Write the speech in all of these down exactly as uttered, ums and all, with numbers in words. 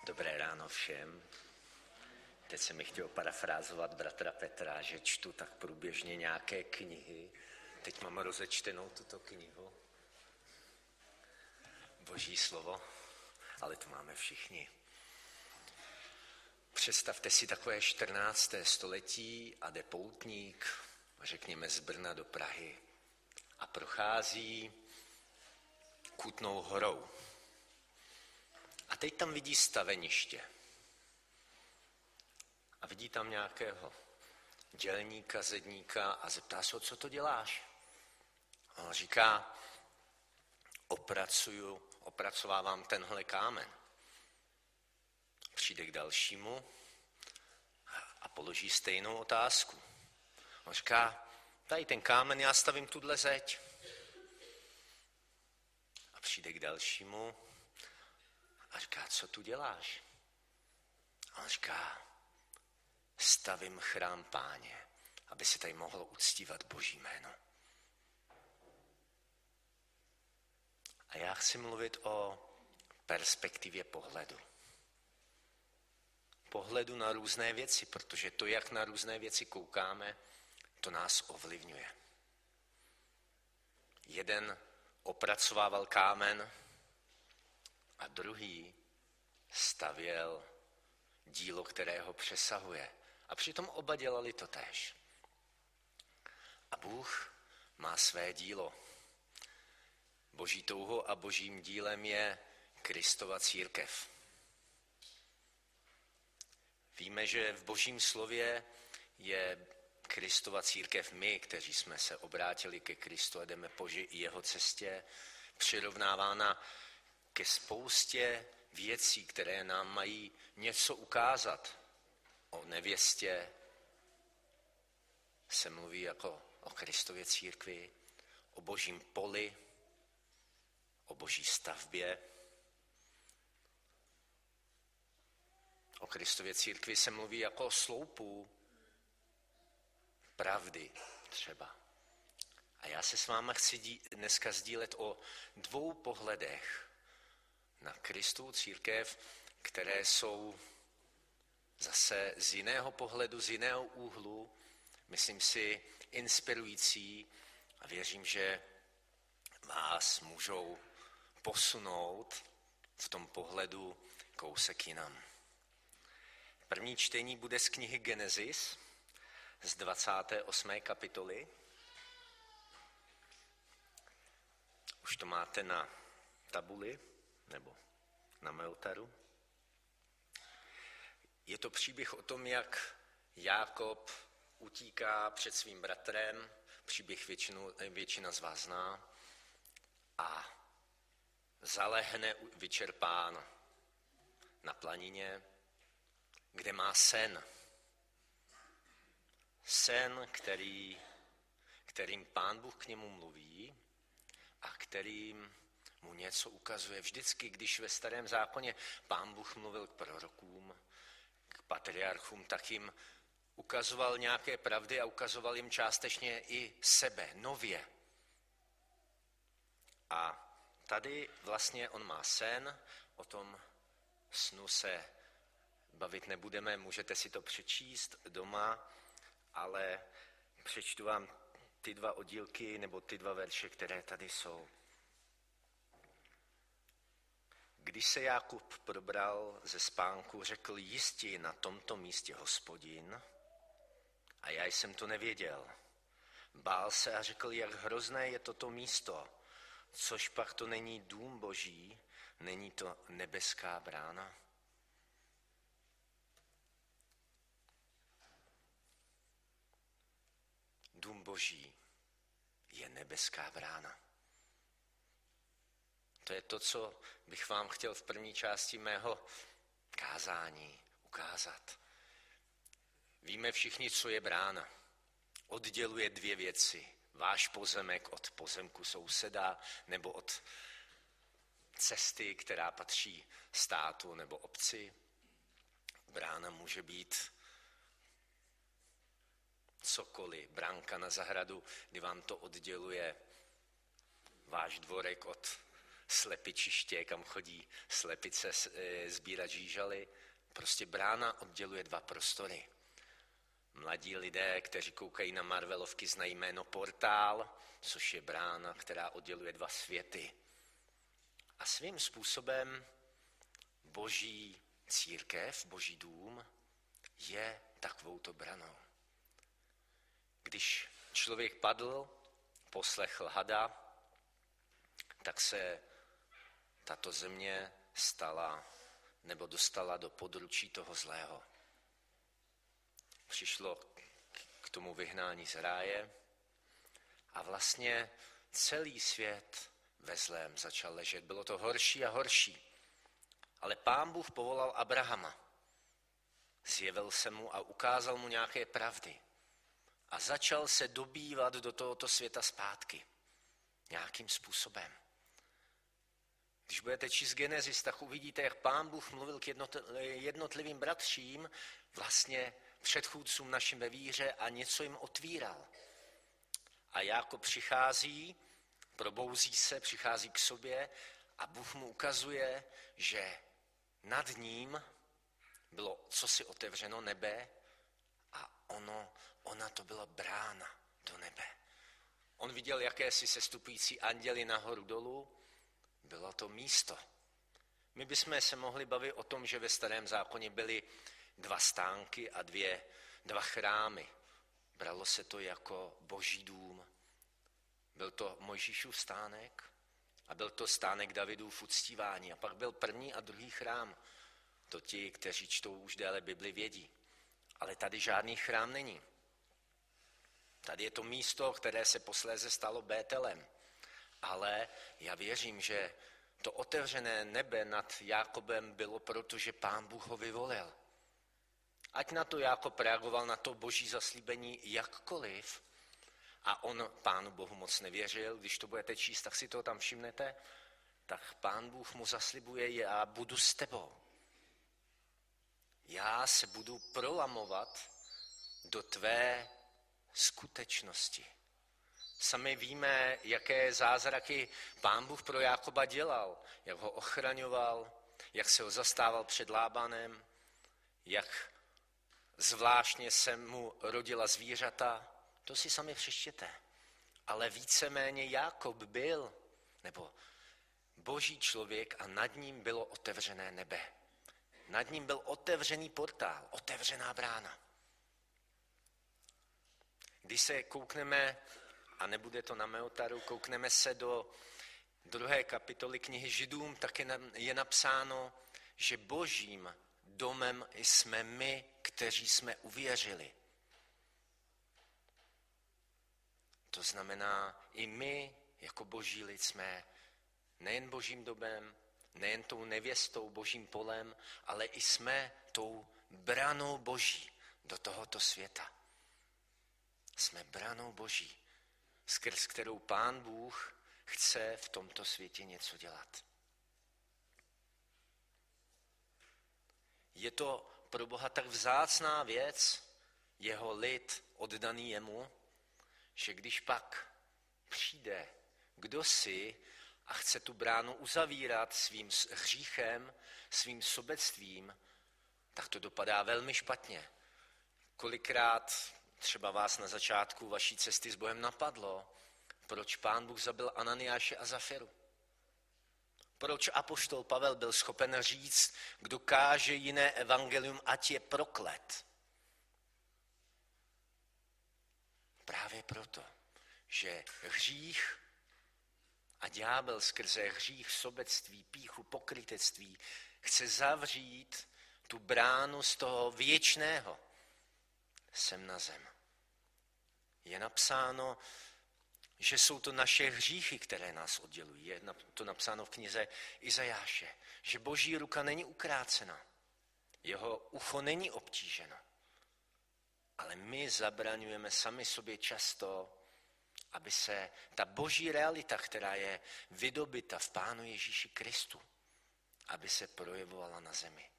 Dobré ráno všem. Teď jsem mi chtěl parafrázovat bratra Petra, že čtu tak průběžně nějaké knihy. Teď mám rozečtenou tuto knihu. Boží slovo, ale to máme všichni. Představte si takové čtrnácté století a jde poutník, řekněme z Brna do Prahy, a prochází Kutnou Horou. A teď tam vidí staveniště. A vidí tam nějakého dělníka, zedníka a zeptá se, co to děláš? A on říká, opracuju, opracovávám tenhle kámen. Přijde k dalšímu a položí stejnou otázku. On říká, tady ten kámen, já stavím tuhle zeď. A přijde k dalšímu a říká, co tu děláš? A on říká, stavím chrám Páně, aby se tady mohlo uctívat Boží jméno. A já chci mluvit o perspektivě pohledu. Pohledu na různé věci, protože to, jak na různé věci koukáme, to nás ovlivňuje. Jeden opracovával kámen a druhý stavěl dílo, které ho přesahuje. A přitom oba dělali to též. A Bůh má své dílo. Boží touhou a božím dílem je Kristova církev. Víme, že v božím slově je Kristova církev my, kteří jsme se obrátili ke Kristu a jdeme po jeho cestě, přirovnávána ke spoustě věcí, které nám mají něco ukázat. O nevěstě se mluví jako o Kristově církvi, o božím poli, o boží stavbě. O Kristově církvi se mluví jako o sloupu pravdy třeba. A já se s váma chci dí, dneska sdílet o dvou pohledech na Kristovu církev, které jsou zase z jiného pohledu, z jiného úhlu, myslím si, inspirující a věřím, že vás můžou posunout v tom pohledu kousek jinam. První čtení bude z knihy Genesis z dvacáté osmé kapitoly. Už to máte na tabuli nebo na Meltaru. Je to příběh o tom, jak Jákob utíká před svým bratrem, příběh většinu, většina z vás zná, a zalehne vyčerpán na planině, kde má sen. Sen, který, kterým Pán Bůh k němu mluví a kterým mu něco ukazuje. Vždycky, když ve Starém zákoně Pán Bůh mluvil k prorokům, k patriarchům, tak jim ukazoval nějaké pravdy a ukazoval jim částečně i sebe, nově. A tady vlastně on má sen, o tom snu se bavit nebudeme, můžete si to přečíst doma, ale přečtu vám ty dva oddílky nebo ty dva verše, které tady jsou. Když se Jákob probral ze spánku, řekl, jistě na tomto místě Hospodin, a já jsem to nevěděl. Bál se a řekl, jak hrozné je toto místo, což pak to není dům Boží, není to nebeská brána. Dům Boží je nebeská brána. To je to, co bych vám chtěl v první části mého kázání ukázat. Víme všichni, co je brána. Odděluje dvě věci. Váš pozemek od pozemku souseda nebo od cesty, která patří státu nebo obci. Brána může být cokoliv, bránka na zahradu, kdy vám to odděluje váš dvorek od slepičiště, kam chodí slepice sbírat žížaly. Prostě brána odděluje dva prostory. Mladí lidé, kteří koukají na Marvelovky, znají jméno portál, což je brána, která odděluje dva světy. A svým způsobem boží církev, boží dům je takovouto branou. Když člověk padl, poslechl hada, tak se tato země stala nebo dostala do područí toho zlého. Přišlo k tomu vyhnání z ráje a vlastně celý svět ve zlém začal ležet. Bylo to horší a horší. Ale Pán Bůh povolal Abrahama. Zjevil se mu a ukázal mu nějaké pravdy. A začal se dobývat do tohoto světa zpátky. Nějakým způsobem. Když budete číst Genesis, tak uvidíte, jak Pán Bůh mluvil k jednotlivým bratřím, vlastně předchůdcům našim ve víře a něco jim otvíral. A Jákob přichází, probouzí se, přichází k sobě a Bůh mu ukazuje, že nad ním bylo cosi otevřeno nebe a ono, ona to byla brána do nebe. On viděl jakési sestupující anděly nahoru dolů, bylo to místo. My bychom se mohli bavit o tom, že ve Starém zákoně byly dva stánky a dvě, dva chrámy. Bralo se to jako boží dům. Byl to Mojžíšův stánek a byl to stánek Davidův uctívání. A pak byl první a druhý chrám. To ti, kteří čtou už déle Bibli, vědí. Ale tady žádný chrám není. Tady je to místo, které se posléze stalo Bételem. Ale já věřím, že to otevřené nebe nad Jákobem bylo proto, že Pán Bůh ho vyvolil. Ať na to Jákob reagoval na to boží zaslíbení jakkoliv, a on Pánu Bohu moc nevěřil, když to budete číst, tak si to tam všimnete, tak Pán Bůh mu zaslibuje, já budu s tebou. Já se budu prolamovat do tvé skutečnosti. Sami víme, jaké zázraky Pán Bůh pro Jákoba dělal, jak ho ochraňoval, jak se ho zastával před Lábanem, jak zvláštně se mu rodila zvířata, to si sami přečtěte. Ale víceméně Jákob byl, nebo boží člověk a nad ním bylo otevřené nebe. Nad ním byl otevřený portál, otevřená brána. Když se koukneme, a nebude to na Meotaru, koukneme se do druhé kapitoly knihy Židům, tak je napsáno, že božím domem jsme my, kteří jsme uvěřili. To znamená, i my jako boží lid jsme nejen božím domem, nejen tou nevěstou, božím polem, ale i jsme tou branou boží do tohoto světa. Jsme branou boží, skrz kterou Pán Bůh chce v tomto světě něco dělat. Je to pro Boha tak vzácná věc, jeho lid oddaný jemu, že když pak přijde kdosi a chce tu bránu uzavírat svým hříchem, svým sobectvím, tak to dopadá velmi špatně. Kolikrát třeba vás na začátku vaší cesty s Bohem napadlo, proč Pán Bůh zabil Ananiáše a Zafiru? Proč apoštol Pavel byl schopen říct, kdo káže jiné evangelium, ať je proklet? Právě proto, že hřích a ďábel skrze hřích, sobectví, pýchu, pokrytectví chce zavřít tu bránu z toho věčného sem na zem. Je napsáno, že jsou to naše hříchy, které nás oddělují. Je to napsáno v knize Izajáše, že boží ruka není ukrácena, jeho ucho není obtíženo. Ale my zabraňujeme sami sobě často, aby se ta boží realita, která je vydobyta v Pánu Ježíši Kristu, aby se projevovala na zemi.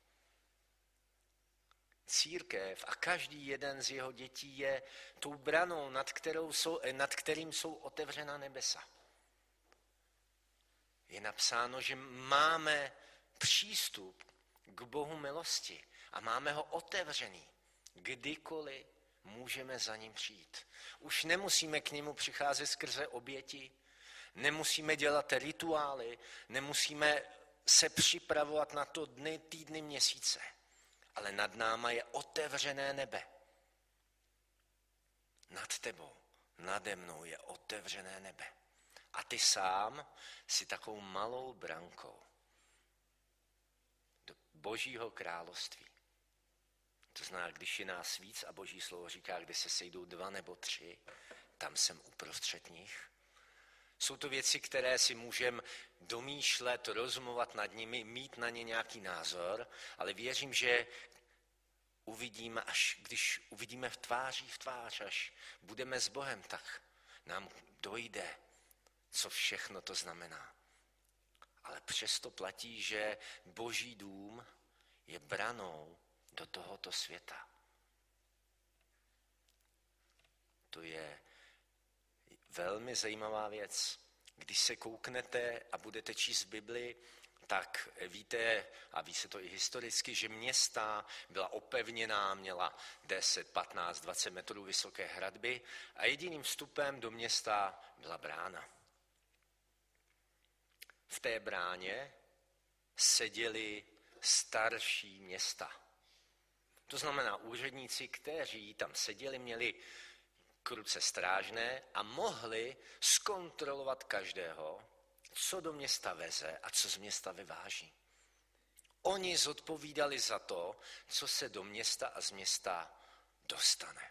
Církev a každý jeden z jeho dětí je tou branou, nad, kterou jsou, nad kterým jsou otevřena nebesa. je napsáno, že máme přístup k Bohu milosti a máme ho otevřený. Kdykoliv můžeme za ním přijít. Už nemusíme k němu přicházet skrze oběti, nemusíme dělat rituály, nemusíme se připravovat na to dny, týdny, měsíce. Ale nad náma je otevřené nebe. Nad tebou, nade mnou je otevřené nebe. A ty sám si takovou malou brankou do Božího království. To znamená, když je nás víc a Boží slovo říká, kde se sejdou dva nebo tři, tam jsem uprostřed nich. Jsou to věci, které si můžeme domýšlet, rozmluvat nad nimi, mít na ně nějaký názor, ale věřím, že uvidíme, až když uvidíme v tváří v tvář, až budeme s Bohem, tak nám dojde, co všechno to znamená. Ale přesto platí, že Boží dům je branou do tohoto světa. To je velmi zajímavá věc. Když se kouknete a budete číst Bibli, tak víte, a ví se to i historicky, že města byla opevněná, měla deset, patnáct, dvacet metrů vysoké hradby a jediným vstupem do města byla brána. V té bráně seděli starší města. To znamená úředníci, kteří tam seděli, měli k ruce strážné a mohli zkontrolovat každého, co do města veze a co z města vyváží. Oni zodpovídali za to, co se do města a z města dostane.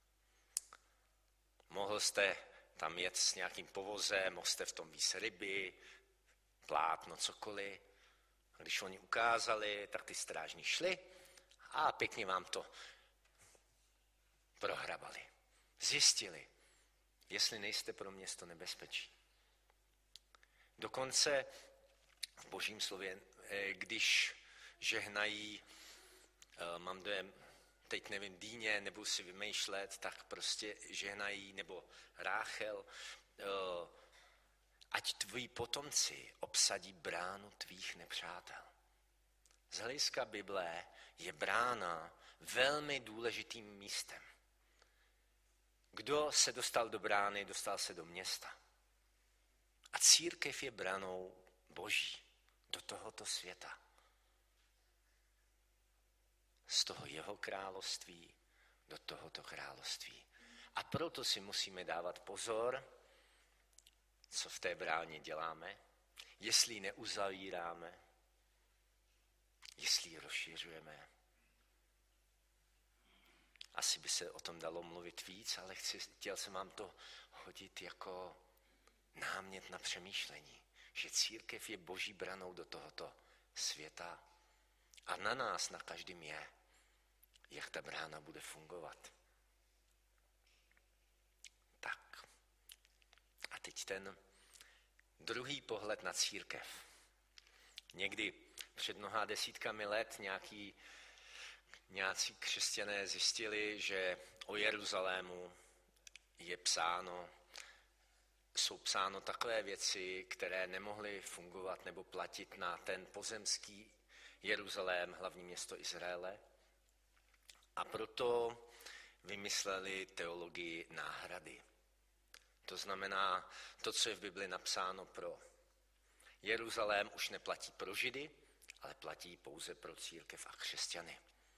Mohl jste tam jet s nějakým povozem, mohl jste v tom víc ryby, plátno, cokoliv. A když oni ukázali, tak ty strážní šli a pěkně vám to prohrabali. Zjistili, jestli nejste pro město nebezpečí. Dokonce v Božím slově, když žehnají, mám dojem, teď nevím, Dýně, nebudu si vymýšlet, tak prostě žehnají, nebo Ráchel, ať tvoji potomci obsadí bránu tvých nepřátel. Z hlediska Bible je brána velmi důležitým místem. Kdo se dostal do brány, dostal se do města. A církev je branou Boží do tohoto světa. Z toho jeho království do tohoto království. A proto si musíme dávat pozor, co v té bráně děláme, jestli ji neuzavíráme, jestli ji rozšiřujeme. Asi by se o tom dalo mluvit víc, ale chci, chtěl jsem vám to hodit jako námět na přemýšlení, že církev je Boží branou do tohoto světa a na nás, na každém je, jak ta brána bude fungovat. Tak. A teď ten druhý pohled na církev. Někdy před mnoha desítkami let nějaký, nějací křesťané zjistili, že o Jeruzalému je psáno, jsou psáno takové věci, které nemohly fungovat nebo platit na ten pozemský Jeruzalém, hlavní město Izraele. A proto vymysleli teologii náhrady. To znamená, to, co je v Bibli napsáno pro Jeruzalém, už neplatí pro Židy, ale platí pouze pro církev a křesťany.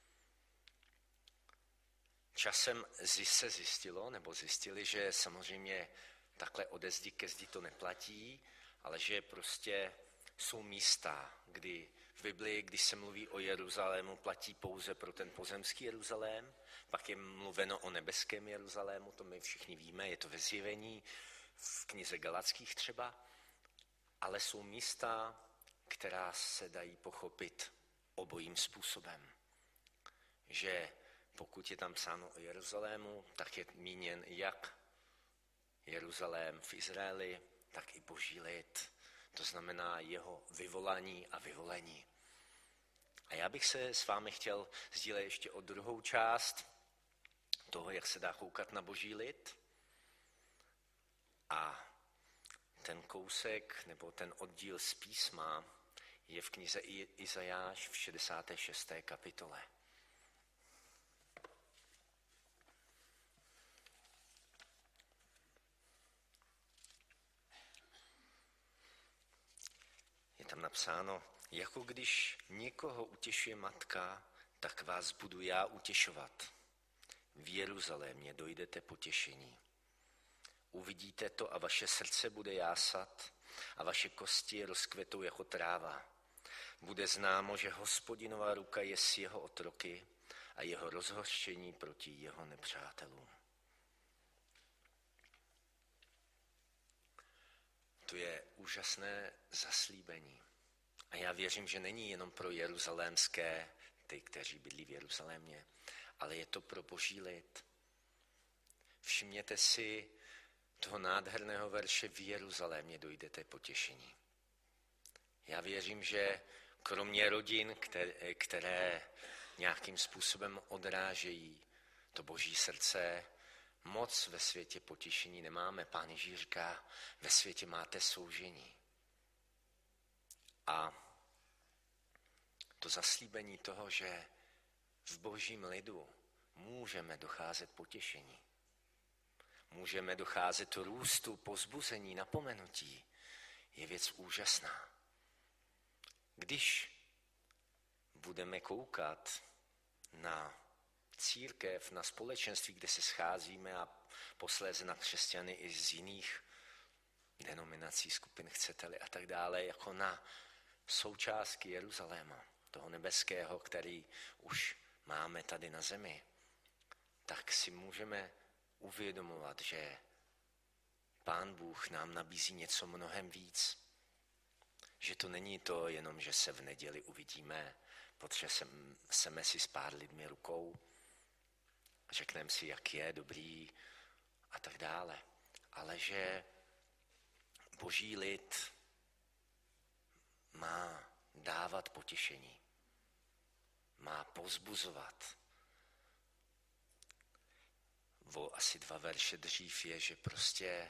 Časem se zjistilo, nebo zjistili, že samozřejmě takhle ode zdi ke zdi to neplatí, ale že prostě jsou místa, kdy v Biblii, když se mluví o Jeruzalému, platí pouze pro ten pozemský Jeruzalém, pak je mluveno o nebeském Jeruzalému, to my všichni víme, je to ve Zjevení, v knize Galackých třeba, ale jsou místa, která se dají pochopit obojím způsobem. Že pokud je tam psáno o Jeruzalému, tak je míněn jak Jeruzalém v Izraeli, tak i Boží lid. To znamená jeho vyvolání a vyvolení. A já bych se s vámi chtěl sdílet ještě o druhou část toho, jak se dá koukat na Boží lid. A ten kousek nebo ten oddíl z písma je v knize Izajáš v šedesáté šesté kapitole. Je tam napsáno, jako když někoho utěšuje matka, tak vás budu já utěšovat. V Jeruzalémě dojdete potěšení. Uvidíte to a vaše srdce bude jásat a vaše kosti rozkvetou jako tráva. Bude známo, že Hospodinova ruka je s jeho otroky a jeho rozhořčení proti jeho nepřátelům. To je úžasné zaslíbení. A já věřím, že není jenom pro jeruzalémské, ty, kteří bydlí v Jeruzalémě, ale je to pro boží lid. Všimněte si toho nádherného verše, v Jeruzalémě dojdete potěšení. Já věřím, že kromě rodin, které, které nějakým způsobem odrážejí to boží srdce, moc ve světě potěšení nemáme. Pán Ježíš říká, ve světě máte soužení. A to zaslíbení toho, že v božím lidu můžeme docházet potěšení. Můžeme docházet růstu, pozbuzení, napomenutí, je věc úžasná. Když budeme koukat na církev, na společenství, kde se scházíme a posléze na křesťany i z jiných denominací, skupin, chcete-li a tak dále, jako na součástky Jeruzaléma, toho nebeského, který už máme tady na zemi, tak si můžeme uvědomovat, že Pán Bůh nám nabízí něco mnohem víc. Že to není to jenom, že se v neděli uvidíme, potřeseme si s pár lidmi rukou, řekneme si, jak je dobrý a tak dále. Ale že boží lid má dávat potěšení, má povzbuzovat. O asi dva verše dřív je, že prostě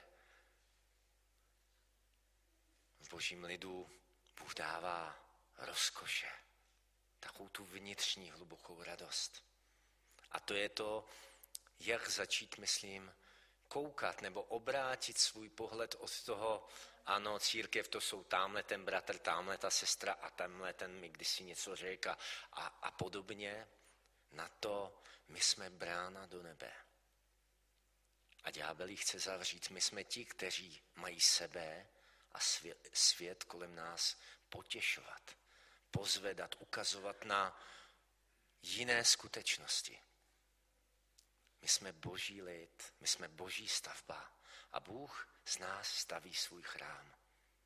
v božím lidu Bůh dává rozkoše, takovou tu vnitřní hlubokou radost. A to je to, jak začít, myslím, koukat nebo obrátit svůj pohled od toho, ano, církev, to jsou tamhle ten bratr, tamhle ta sestra a tamhle ten mi kdysi něco řekl a, a, a podobně, na to my jsme brána do nebe. A ďábel jí chce zavřít. My jsme ti, kteří mají sebe a svět, svět kolem nás potěšovat, pozvedat, ukazovat na jiné skutečnosti. My jsme boží lid, my jsme boží stavba a Bůh z nás staví svůj chrám.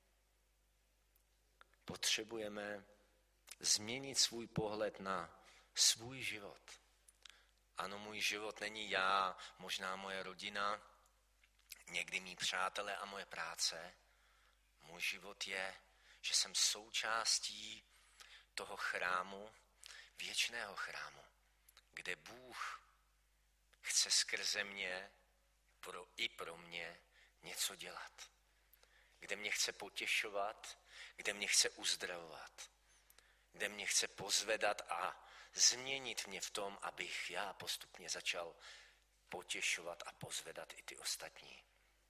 Potřebujeme změnit svůj pohled na svůj život. Ano, můj život není já, možná moje rodina, někdy mý přátelé a moje práce. Můj život je, že jsem součástí toho chrámu, věčného chrámu, kde Bůh chce skrze mě pro, i pro mě něco dělat. Kde mě chce potěšovat, kde mě chce uzdravovat, kde mě chce pozvedat a změnit mě v tom, abych já postupně začal potěšovat a pozvedat i ty ostatní.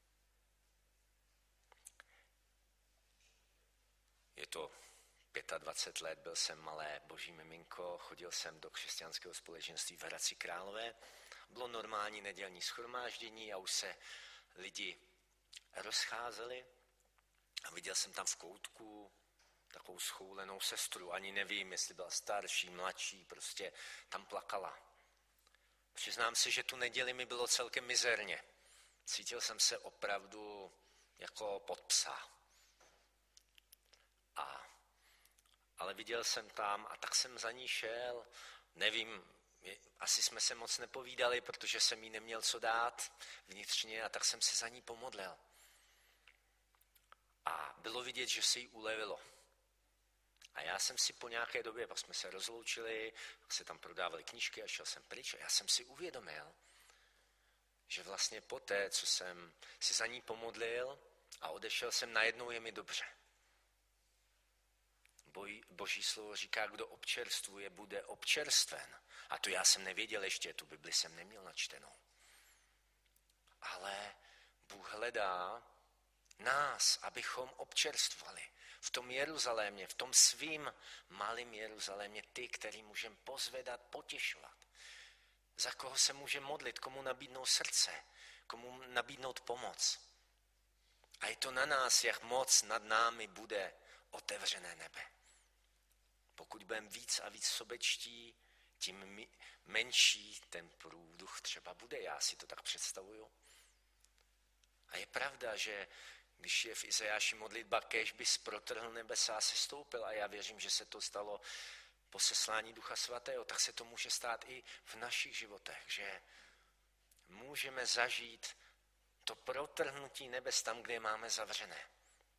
Je to dvacet pět let, byl jsem malé boží miminko, chodil jsem do křesťanského společenství v Hradci Králové. Bylo normální nedělní shromáždění a už se lidi rozcházeli a viděl jsem tam v koutku takovou schoulenou sestru, ani nevím, jestli byla starší, mladší, prostě tam plakala. Přiznám si, že tu neděli mi bylo celkem mizerně. Cítil jsem se opravdu jako pod psa. A, ale viděl jsem tam a tak jsem za ní šel, nevím, asi jsme se moc nepovídali, protože jsem jí neměl co dát vnitřně a tak jsem se za ní pomodlil. A bylo vidět, že se jí ulevilo. A já jsem si po nějaké době, pak jsme se rozloučili, pak se tam prodávaly knížky a šel jsem pryč a já jsem si uvědomil, že vlastně poté, co jsem si za ní pomodlil A odešel jsem, najednou je mi dobře. Boj, Boží slovo říká, kdo občerstvuje, bude občerstven. A to já jsem nevěděl ještě, tu Bibli jsem neměl načtenou. Ale Bůh hledá nás, abychom občerstvovali. V tom Jeruzalémě, v tom svým malým Jeruzalémě, ty, který můžeme pozvedat, potěšovat. Za koho se může modlit, komu nabídnout srdce, komu nabídnout pomoc. A je to na nás, jak moc nad námi bude otevřené nebe. Pokud budeme víc a víc sobečtí, tím menší ten průduch třeba bude. Já si to tak představuju. A je pravda, že když je v Izajáši modlitba, kéž bys protrhl nebesa a sestoupil, a já věřím, že se to stalo po seslání Ducha Svatého, tak se to může stát i v našich životech, že můžeme zažít to protrhnutí nebes tam, kde máme zavřené.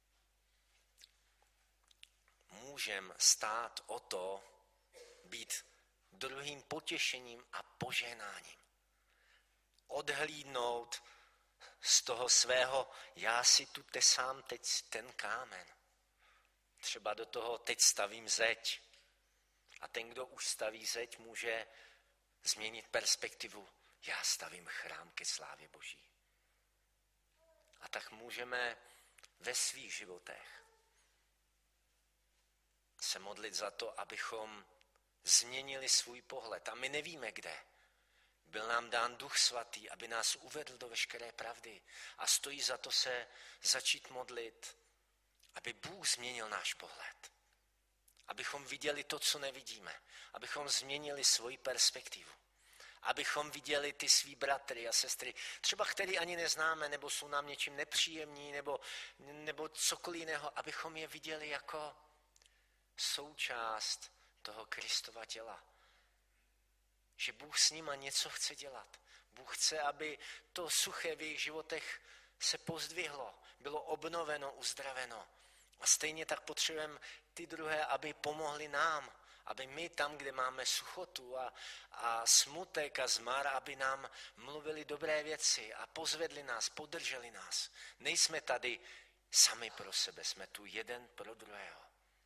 Můžeme stát o to, být druhým potěšením a požehnáním. Odhlídnout z toho svého, já si tu tesám teď ten kámen. Třeba do toho teď stavím zeď. A ten, kdo už staví zeď, může změnit perspektivu. Já stavím chrám ke slávě Boží. A tak můžeme ve svých životech se modlit za to, abychom změnili svůj pohled. A my nevíme kde. Byl nám dán Duch Svatý, aby nás uvedl do veškeré pravdy. A stojí za to se začít modlit, aby Bůh změnil náš pohled. Abychom viděli to, co nevidíme. Abychom změnili svoji perspektivu. Abychom viděli ty svý bratry a sestry, třeba který ani neznáme, nebo jsou nám něčím nepříjemní, nebo, nebo cokoliv jiného, abychom je viděli jako součást toho Kristova těla. Že Bůh s nima něco chce dělat. Bůh chce, aby to suché v jejich životech se pozdvihlo, bylo obnoveno, uzdraveno. A stejně tak potřebujeme ty druhé, aby pomohli nám, aby my tam, kde máme suchotu a, a smutek a zmar, aby nám mluvili dobré věci a pozvedli nás, podrželi nás. Nejsme tady sami pro sebe, jsme tu jeden pro druhého.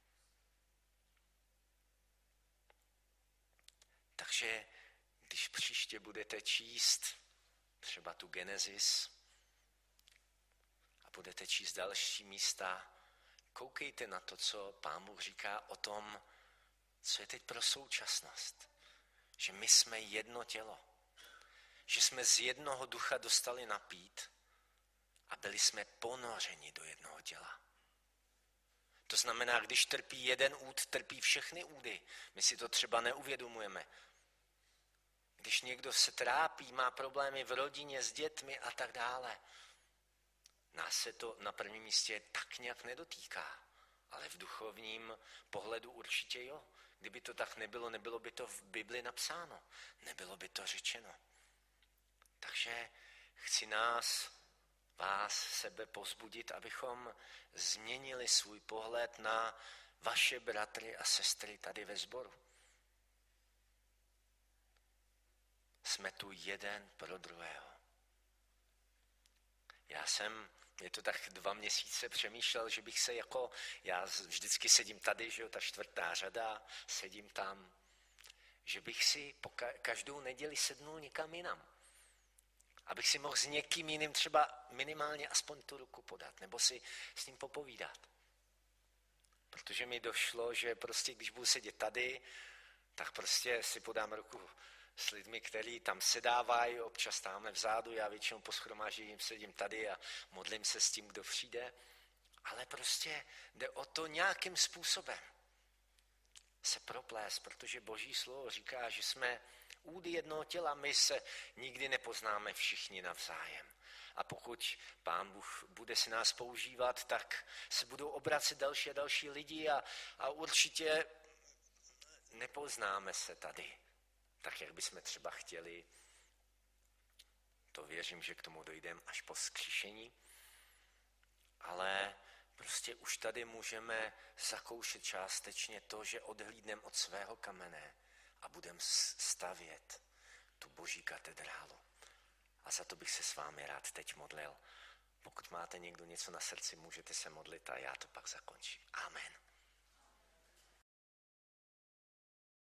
Takže když příště budete číst třeba tu Genesis a budete číst další místa, koukejte na to, co Pán Bůh říká o tom, co je teď pro současnost. Že my jsme jedno tělo. Že jsme z jednoho ducha dostali napít a byli jsme ponořeni do jednoho těla. To znamená, když trpí jeden úd, trpí všechny údy. My si to třeba neuvědomujeme. Když někdo se trápí, má problémy v rodině, s dětmi a tak dále, nás se to na prvním místě tak nějak nedotýká. Ale v duchovním pohledu určitě jo. Kdyby to tak nebylo, nebylo by to v Bibli napsáno. Nebylo by to řečeno. Takže chci nás, vás, sebe povzbudit, abychom změnili svůj pohled na vaše bratry a sestry tady ve sboru. Jsme tu jeden pro druhého. Já jsem, je to tak dva měsíce, přemýšlel, že bych se jako, já vždycky sedím tady, že jo, ta čtvrtá řada, sedím tam, že bych si po každou neděli sednul někam jinam. Abych si mohl s někým jiným třeba minimálně aspoň tu ruku podat, nebo si s ním popovídat. Protože mi došlo, že prostě když budu sedět tady, tak prostě si podám ruku s lidmi, kteří tam sedávají, občas tamhle vzadu, já většinou po shromáždění sedím tady a modlím se s tím, kdo přijde, ale prostě jde o to nějakým způsobem se proplést, protože Boží slovo říká, že jsme údy jednoho těla, my se nikdy nepoznáme všichni navzájem. A pokud Pán Bůh bude si nás používat, tak se budou obracet další a další lidi a, a určitě nepoznáme se tady tak, jak bychom třeba chtěli. To věřím, že k tomu dojdeme až po vzkříšení. Ale prostě už tady můžeme zakoušet částečně to, že odhlídneme od svého kamene a budeme stavět tu Boží katedrálu. A za to bych se s vámi rád teď modlil. Pokud máte někdo něco na srdci, můžete se modlit a já to pak zakončím. Amen.